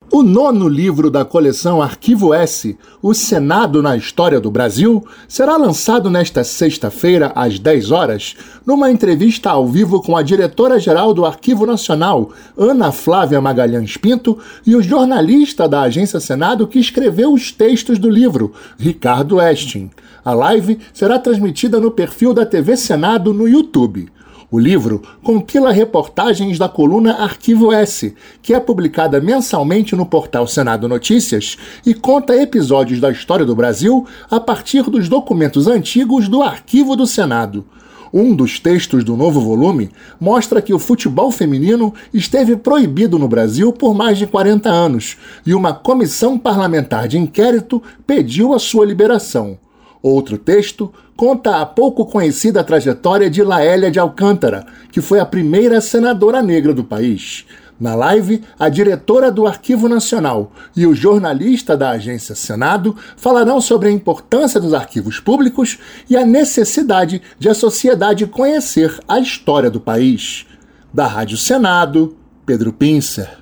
O nono livro da coleção Arquivo S, O Senado na História do Brasil, será lançado nesta sexta-feira, às 10 horas, numa entrevista ao vivo com a diretora-geral do Arquivo Nacional, Ana Flávia Magalhães Pinto, e o jornalista da Agência Senado que escreveu os textos do livro, Ricardo Estin. A live será transmitida no perfil da TV Senado no YouTube. O livro compila reportagens da coluna Arquivo S, que é publicada mensalmente no portal Senado Notícias e conta episódios da história do Brasil a partir dos documentos antigos do Arquivo do Senado. Um dos textos do novo volume mostra que o futebol feminino esteve proibido no Brasil por mais de 40 anos e uma comissão parlamentar de inquérito pediu a sua liberação. Outro texto conta a pouco conhecida trajetória de Laélia de Alcântara, que foi a primeira senadora negra do país. Na live, a diretora do Arquivo Nacional e o jornalista da Agência Senado falarão sobre a importância dos arquivos públicos e a necessidade de a sociedade conhecer a história do país. Da Rádio Senado, Pedro Pincer.